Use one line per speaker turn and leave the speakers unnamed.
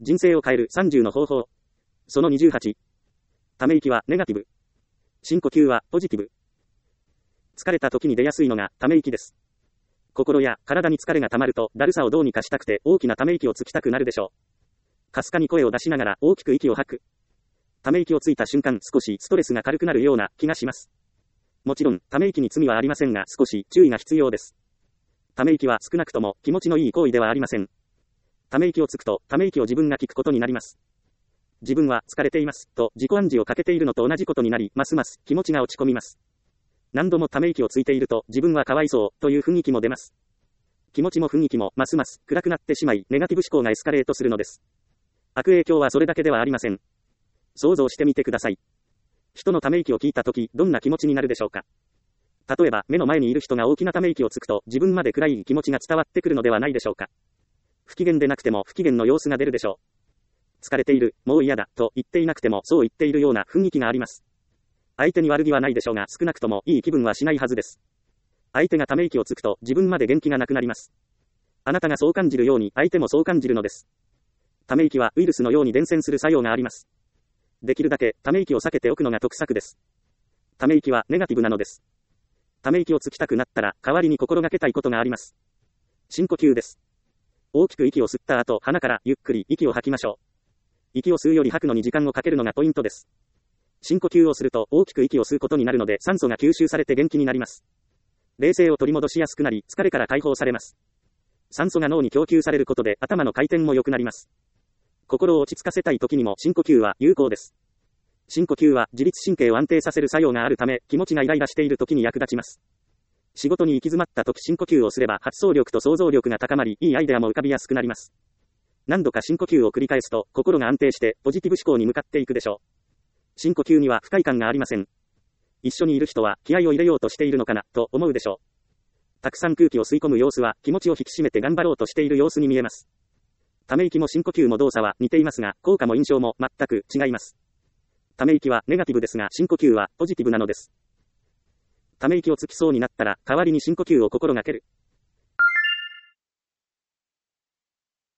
人生を変える30の方法。その28。ため息はネガティブ。深呼吸はポジティブ。疲れた時に出やすいのがため息です。心や体に疲れが溜まるとだるさをどうにかしたくて大きなため息をつきたくなるでしょう。かすかに声を出しながら大きく息を吐く。ため息をついた瞬間少しストレスが軽くなるような気がします。もちろんため息に罪はありませんが少し注意が必要です。ため息は少なくとも気持ちのいい行為ではありません。ため息をつくとため息を自分が聞くことになります。自分は疲れていますと自己暗示をかけているのと同じことになりますます気持ちが落ち込みます。何度もため息をついていると自分はかわいそうという雰囲気も出ます。気持ちも雰囲気もますます暗くなってしまいネガティブ思考がエスカレートするのです。悪影響はそれだけではありません。想像してみてください。人のため息を聞いたときどんな気持ちになるでしょうか。例えば目の前にいる人が大きなため息をつくと自分まで暗い気持ちが伝わってくるのではないでしょうか。不機嫌でなくても不機嫌の様子が出るでしょう。疲れている、もう嫌だと言っていなくてもそう言っているような雰囲気があります。相手に悪気はないでしょうが少なくともいい気分はしないはずです。相手がため息をつくと自分まで元気がなくなります。あなたがそう感じるように相手もそう感じるのです。ため息はウイルスのように伝染する作用があります。できるだけため息を避けておくのが得策です。ため息はネガティブなのです。ため息をつきたくなったら代わりに心がけたいことがあります。深呼吸です。大きく息を吸った後鼻からゆっくり息を吐きましょう。息を吸うより吐くのに時間をかけるのがポイントです。深呼吸をすると大きく息を吸うことになるので酸素が吸収されて元気になります。冷静を取り戻しやすくなり疲れから解放されます。酸素が脳に供給されることで頭の回転も良くなります。心を落ち着かせたい時にも深呼吸は有効です。深呼吸は自律神経を安定させる作用があるため気持ちがイライラしている時に役立ちます。仕事に行き詰まった時深呼吸をすれば発想力と想像力が高まりいいアイデアも浮かびやすくなります。何度か深呼吸を繰り返すと心が安定してポジティブ思考に向かっていくでしょう。深呼吸には不快感がありません。一緒にいる人は気合を入れようとしているのかなと思うでしょう。たくさん空気を吸い込む様子は気持ちを引き締めて頑張ろうとしている様子に見えます。ため息も深呼吸も動作は似ていますが効果も印象も全く違います。ため息はネガティブですが深呼吸はポジティブなのです。ため息をつきそうになったら代わりに深呼吸を心がける。